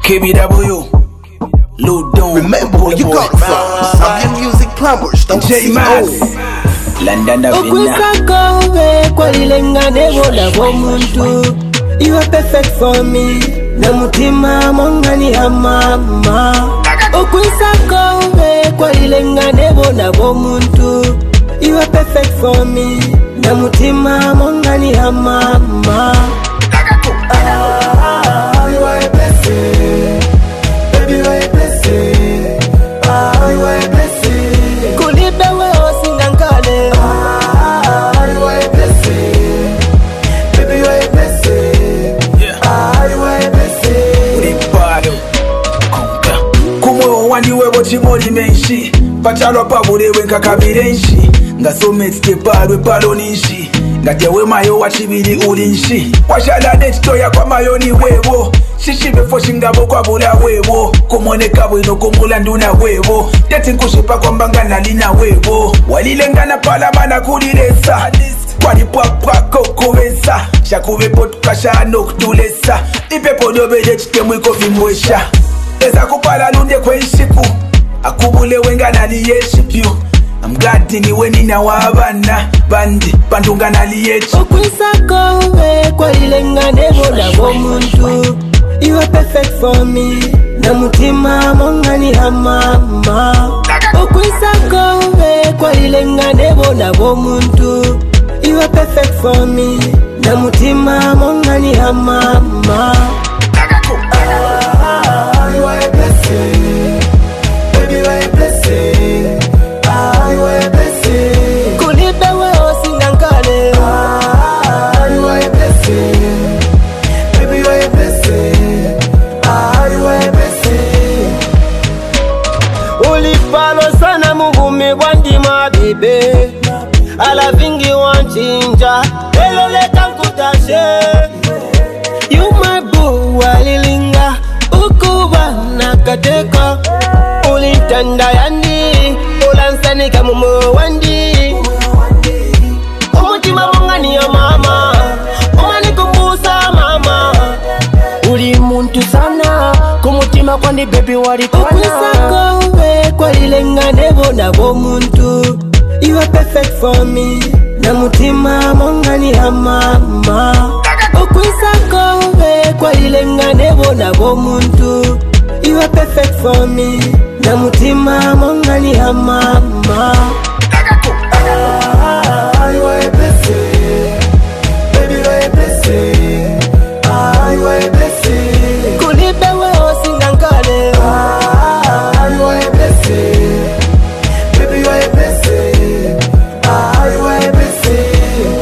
KBW, Lou Don. Remember where you got from. Zambian Music Plumbers, don't J Max, London Okwisakawe kwa lilengane bola bomuntu. You are perfect for me. Na mutima mongani ya mama. Okwisakawe kwa lilengane bola bomuntu. You are perfect for me. Na mutima mongani ya mama. You are a blessing. Baby, you are a blessing. You are a blessing. Kulibe we osingangale. You are a blessing. Baby, you are a blessing. You are a blessing. Ulipado Konka Kumo wandi webo chimoli menshi Pachalo pabulewe nkakabirenshi Ngasome titepadwe palo ninshi Ngatewe mayo wachibili ulinshi Washalane chitoya kwa mayo ni webo Shishibe foshingabo kwa bula webo Kumoneka wino kumula nduna webo Teti nkushipa kwa mbanga nalina webo Walilengana pala mana kulilesa Walipwapwa kokowesa Shakuwepo tukasha nokutulesa Ipepo dobele chitemwiko vimwesha Eza kupala lunde kwenshiku Akubule wenga naliyeshipyu I'm glad niwe nina wabana Bandi bandunga naliyechi Okwisakawe kwa lilengane bola bomuntu. You are perfect for me. Na mutima mongani ya mama. Okwisakawe kwa lilengane bola bomuntu. You are perfect for me. Na mutima mongani ya mama. You are a blessing. Baby, you are a blessing. You are a blessing. Kulibe we osingangale. You are a blessing. Baby, you are a blessing. You are a blessing. Ulipalo sana mugumi wandima bebe. Ala vingi wanchinja. Elo leta nkutashe. You my boo walilinga. Ukuba nakateka. Ulitanda yandi. Ulansani kamumu wandi. Umutima mongani ya mama. Umani kubusa mama. Uli muntu sana. Kumutima kwandi baby walikwana. Okwisakawe kwa lilengane bona bomuntu. You are perfect for me. Na mutima mongani ya mama. Okwisakawe kwa lilengane bona bomuntu. You are perfect for me. Na mutima mongani ya mama. You are a blessing. Baby, you are a blessing. You are a blessing. Kulibe we osingangale. You are a blessing. Baby, you are a blessing. You are a blessing.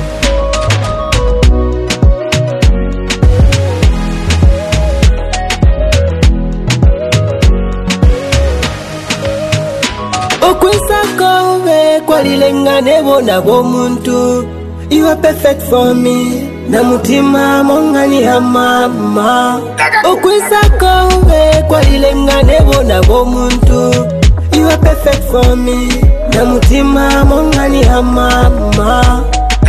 Okwisakawe kwa lilengane bona bomuntu. You are perfect for me. Na mutima mongani ya mama. Okwisakawe kwa lilengane bona bomuntu. You are perfect for me. Na mutima mongani ya mama.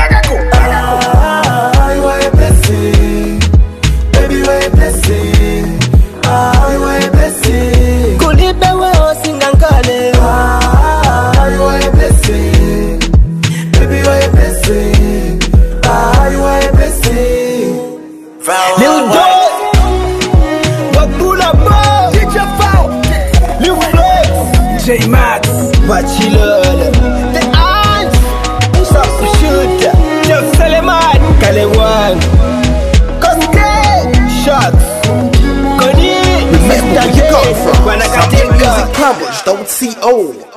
You are a blessing. Baby, you are a blessing. You are a blessing. Kulibe we osingangale. You are a blessing. Baby, you are a blessing. You are a blessing. Lil Don, Wabula Bro, DJ Foul, Lil Flex, J Max, Machilol, The Ants, Saku Shooter, Jeff Seleman, Kalewan, Koske, Shots, Koni, Remember Mr. where you got J, from. Zambian Wanakateka. Music Plumbers, don't CO.